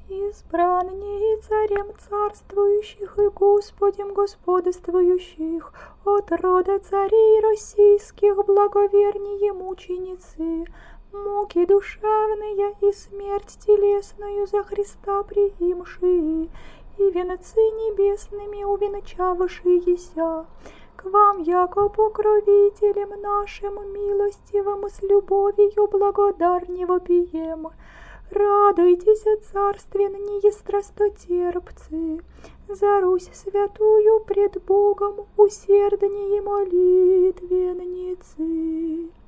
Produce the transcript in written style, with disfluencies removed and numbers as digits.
Избраннее царем царствующих и Господем господствующих, от рода царей российских благовернее мученицы, муки душевные и смерть телесную за Христа приимшие, и венцы небесными увенчавшиеся, к вам, яко покровителям нашим милостивым с любовью благодарне вопием. Радуйтесь, царственные страстотерпцы, за Русь святую пред Богом усерднее молитвенницы.